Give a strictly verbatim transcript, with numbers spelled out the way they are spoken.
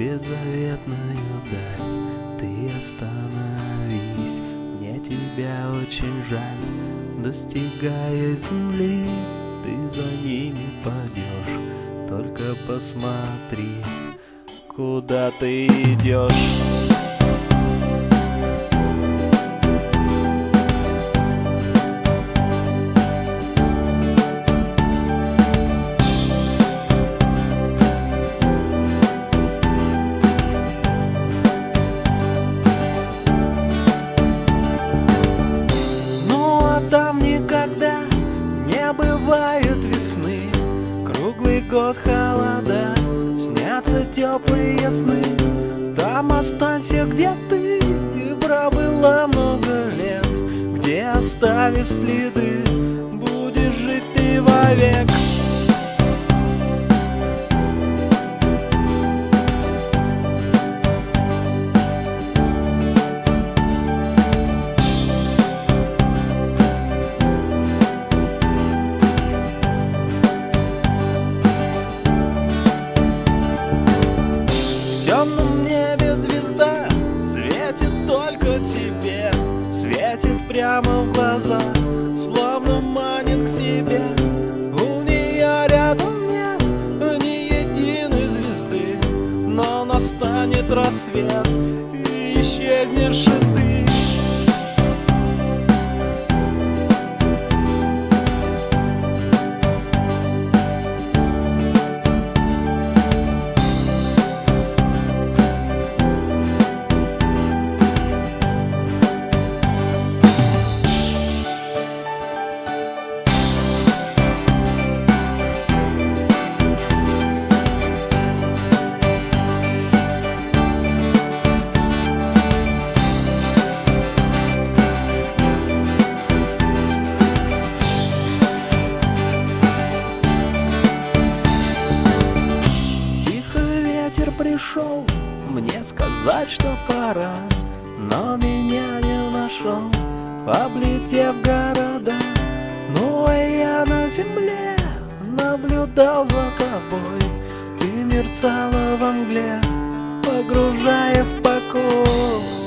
беззаветную даль. Ты остановись, мне тебя очень жаль. Достигая земли, ты за ними пойдешь. Только посмотри, куда ты идешь. Там никогда не бывает весны, круглый год холода, снятся теплые сны. Там останься, где ты пробыла много лет, где, оставив следы, будешь жить ты вовек. В темном небе звезда светит только тебе, светит прямо в глаза, словно манит к себе. У нее рядом нет ни единой звезды, но настанет рассвет, и исчезнешь и ты. Пришел мне сказать, что пора, но меня не нашел, облетев города. Ну а я на земле наблюдал за тобой, ты мерцала во мгле, погружая в покой.